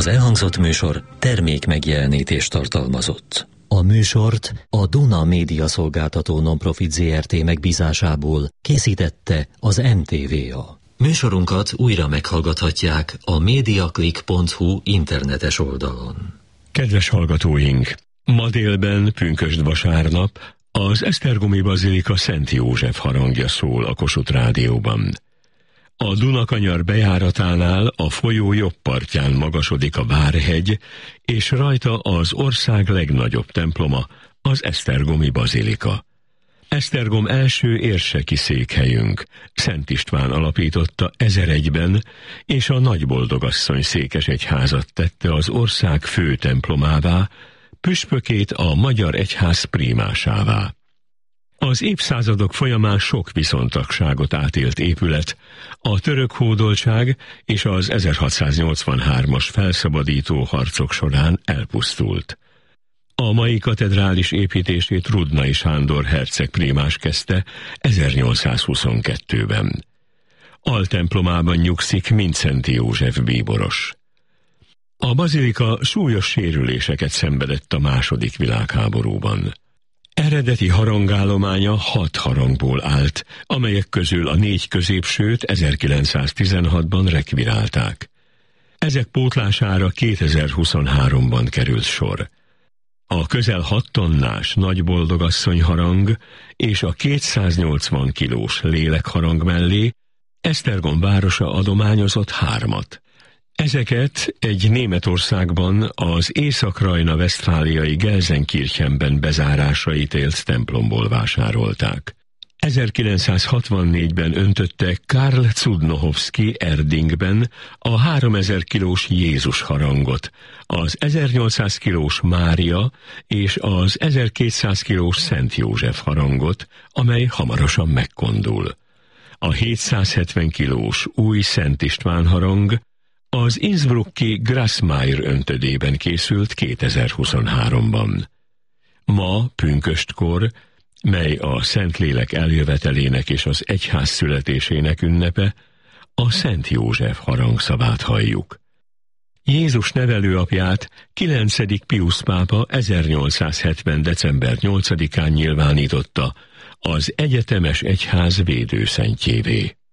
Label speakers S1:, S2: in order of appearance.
S1: Az elhangzott műsor termék megjelenítést tartalmazott. A műsort a Duna Média Szolgáltató Nonprofit Zrt. Megbízásából készítette az NTVA. Műsorunkat újra meghallgathatják a mediaclick.hu internetes oldalon. Kedves hallgatóink! Ma délben, pünkösd vasárnap, az Esztergomi Bazilika Szent József harangja szól a Kossuth Rádióban. A Dunakanyar bejáratánál a folyó jobb partján magasodik a Várhegy, és rajta az ország legnagyobb temploma, az Esztergomi Bazilika. Esztergom első érseki székhelyünk, Szent István alapította 1001-ben, és a Nagyboldogasszony székesegyházat tette az ország fő templomává, püspökét a magyar egyház prímásává. Az évszázadok folyamán sok viszontagságot átélt épület, a török hódoltság és az 1683-as felszabadító harcok során elpusztult. A mai katedrális építését Rudnai Sándor herceg prímás kezdte 1822-ben. Altemplomában nyugszik Mindszenty József bíboros. A bazilika súlyos sérüléseket szenvedett a II. Világháborúban. Eredeti harangállománya 6 harangból állt, amelyek közül a 4 középsőt 1916-ban rekvirálták. Ezek pótlására 2023-ban került sor. A közel 6 tonnás Nagyboldogasszony harang és a 280 kilós lélekharang mellé Esztergom városa adományozott 3-at. Ezeket egy Németországban az Észak-Rajna-Vesztfáliai Gelsenkirchenben bezárásra ítélt templomból vásárolták. 1964-ben öntötte Karl Cudnohowski Erdingben a 3000 kilós Jézus harangot, az 1800 kilós Mária és az 1200 kilós Szent József harangot, amely hamarosan megkondul. A 770 kilós új Szent István harang az innsbrucki Grassmayer öntödében készült 2023-ban. Ma, pünköstkor, mely a Szentlélek eljövetelének és az egyház születésének ünnepe, a Szent József harangszavát halljuk. Jézus nevelőapját 9. Piusz pápa 1870. december 8-án nyilvánította az egyetemes egyház védőszentjévé.